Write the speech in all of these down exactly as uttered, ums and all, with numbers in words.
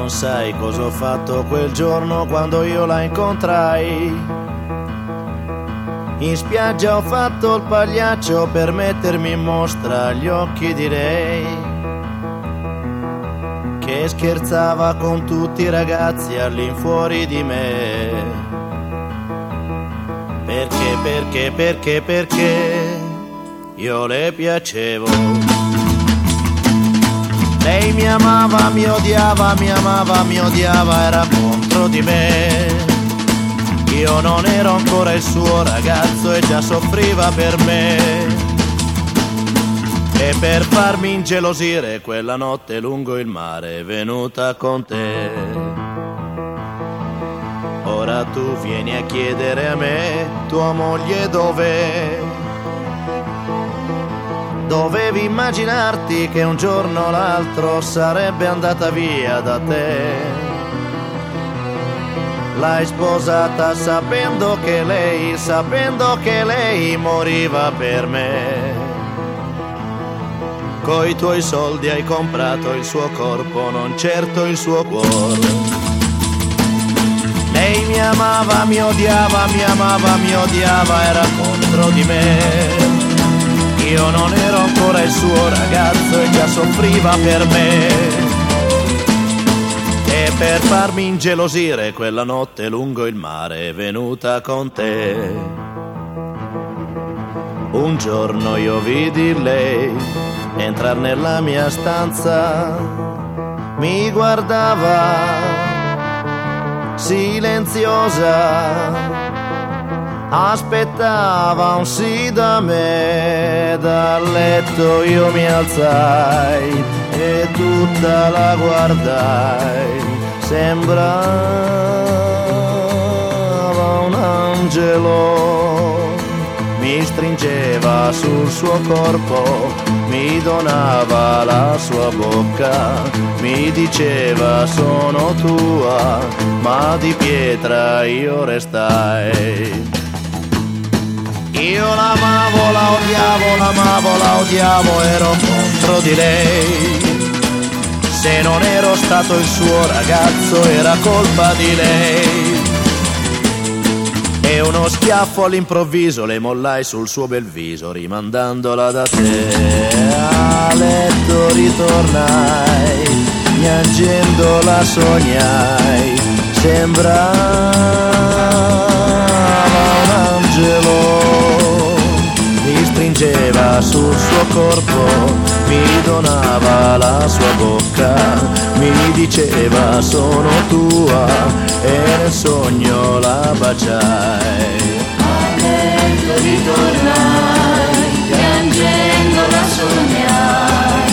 non sai cosa ho fatto quel giorno quando io la incontrai. In spiaggia ho fatto il pagliaccio per mettermi in mostra agli occhi di lei, che scherzava con tutti i ragazzi all'infuori di me. Perché, perché, perché, perché io le piacevo. Lei mi amava, mi odiava, mi amava, mi odiava, era contro di me. Io non ero ancora il suo ragazzo e già soffriva per me. E per farmi ingelosire quella notte lungo il mare è venuta con te. Ora tu vieni a chiedere a me, tua moglie dov'è? Dovevi immaginarti che un giorno o l'altro sarebbe andata via da te. L'hai sposata sapendo che lei, sapendo che lei moriva per me. Coi tuoi soldi hai comprato il suo corpo, non certo il suo cuore. Lei mi amava, mi odiava, mi amava, mi odiava, era contro di me. Io non ero ancora il suo ragazzo e già soffriva per me. E per farmi ingelosire quella notte lungo il mare è venuta con te. Un giorno io vidi lei entrar nella mia stanza, mi guardava silenziosa, aspettava un sì da me. Dal letto io mi alzai e tutta la guardai, sembrava un angelo. Mi stringeva sul suo corpo, mi donava la sua bocca, mi diceva sono tua, ma di pietra io restai. Io l'amavo, la odiavo, l'amavo, la odiavo, ero contro di lei. Se non ero stato il suo ragazzo era colpa di lei. E uno schiaffo all'improvviso le mollai sul suo bel viso, rimandandola da te. A letto ritornai, piangendo la sognai, sembrava un angelo. Mi stringeva sul suo corpo, mi donava la sua bocca, mi diceva sono tua e nel sogno la baciai. A letto ritornai, piangendo la sognai,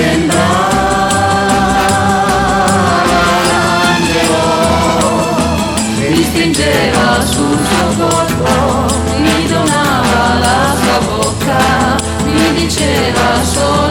sembrava un angelo. Mi stringeva sul suo corpo, mi donava la sua bocca, mi diceva sono